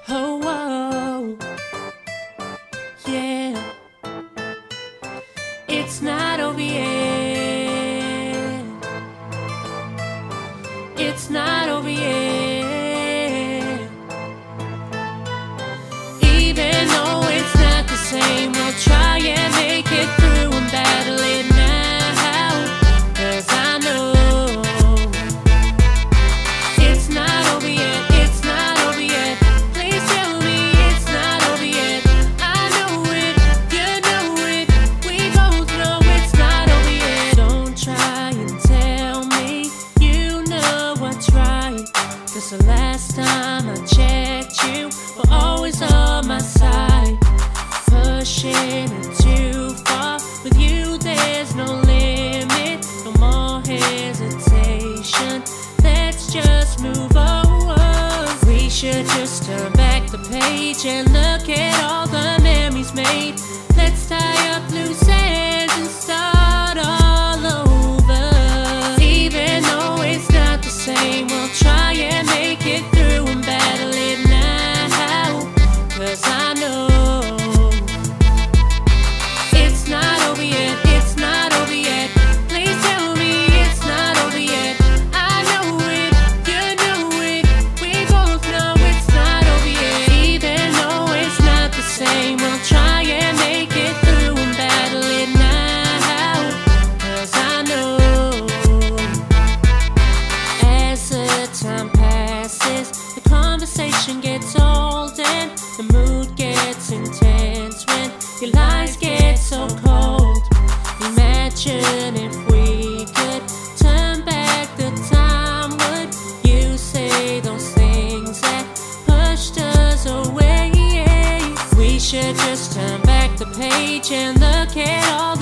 Oh, whoa. Yeah. It's not over yet. It's not over yet. Even though it's not the same, we'll try and make it through and battle it now. 'Cause I know it's not over yet. It's not over yet. Please tell me it's not over yet. I know it, you know it, we both know it's not over yet. Don't try and tell me you know what's right, 'cause the last time I checked you were always on my side. Pushing it too far, with you there's no limit, no more hesitation. Let's just move on. We should just turn back the page and look at all the memories made. Let's tie up loose ends and start all over. Even though it's not the same, we'll try and make it through and battle it now. 'Cause I know it's not over yet. It's not over yet. Please tell me it's not over yet. I know it, you know it, we both know it's not over yet. Even though it's not the same, we'll try and make it through and battle it now. 'Cause I know as the time passes, the conversation gets old and the mood gets intense when your lies get so cold. Imagine if we could turn back the time. Would you say those things that pushed us away? We should just turn back the page and look at all